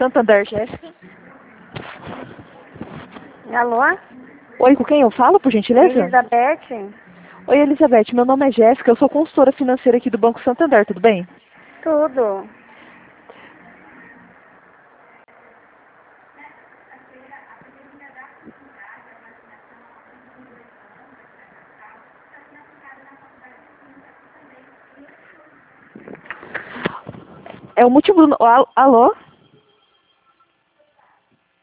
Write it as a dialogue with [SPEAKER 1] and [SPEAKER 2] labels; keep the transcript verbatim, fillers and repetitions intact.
[SPEAKER 1] Santander, Jéssica.
[SPEAKER 2] Alô?
[SPEAKER 1] Oi, com quem eu falo, por gentileza?
[SPEAKER 2] Elizabeth?
[SPEAKER 1] Oi, Elizabeth, meu nome é Jéssica, eu sou consultora financeira aqui do Banco Santander, tudo bem?
[SPEAKER 2] Tudo.
[SPEAKER 1] É o motivo do... Al- Alô?